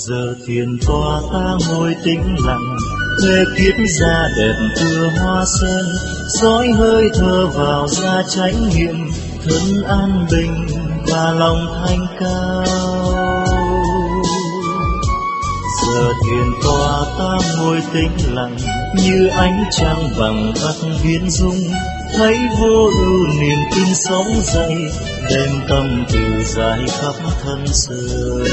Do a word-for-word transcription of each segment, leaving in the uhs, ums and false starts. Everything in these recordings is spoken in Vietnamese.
Giờ thiền tòa ta ngồi tĩnh lặng, thuê kiết ra đẹp tựa hoa sen, dõi hơi thở vào ra chánh niệm, thân an bình và lòng thanh cao. Giờ thiền tòa ta ngồi tĩnh lặng, như ánh trăng bằng vắt viên dung, thấy vô ưu niềm tin sống dậy, đem tâm từ dài khắp thân xưa.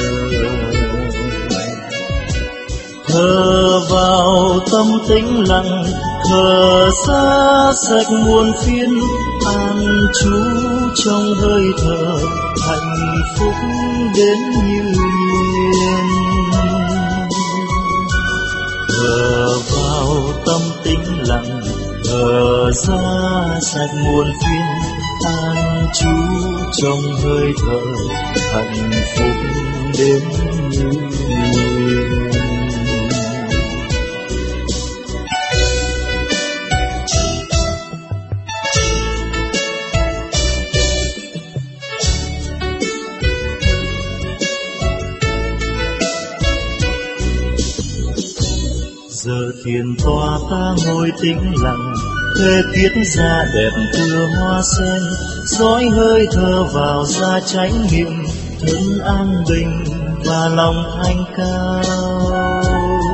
Thở vào tâm tĩnh lặng, thở ra sạch muôn phiền, an trú trong hơi thở, hạnh phúc đến như nguyện. Thở vào tâm tĩnh lặng, thở ra sạch muôn phiền, an trú trong hơi thở, hạnh phúc đến như nguyện. Giờ thiền tòa ta ngồi tĩnh lặng, thuê kiết ra đẹp tựa hoa sen, dõi hơi thở vào ra chánh niệm, thân an bình và lòng thanh cao.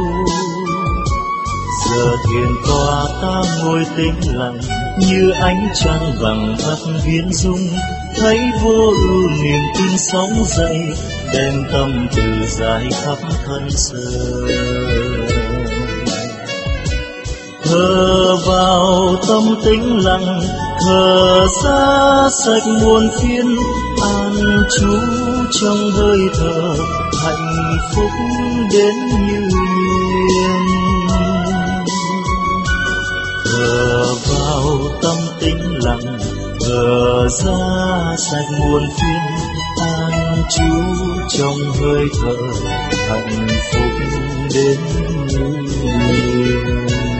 Giờ thiền tòa ta ngồi tĩnh lặng, như ánh trăng bằng vắt viên dung, thấy vô ưu niềm tin sống dậy, đem tâm từ dài khắp thân xưa. Thở vào tâm tĩnh lặng, thở ra sạch muôn phiền, an trú trong hơi thở, hạnh phúc đến như nguyện. Thở vào tâm tĩnh lặng, thở ra sạch muôn phiền, an trú trong hơi thở, hạnh phúc đến như nguyện.